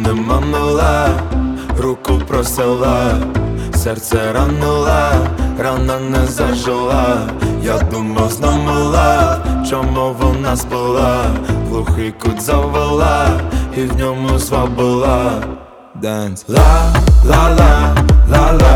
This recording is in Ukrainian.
не манула, руку просила, серце ранула, рана не зажила. Я думав, знамила, чому вона спала, глухий кут завела, і в ньому свобола. Dance. La la la, la la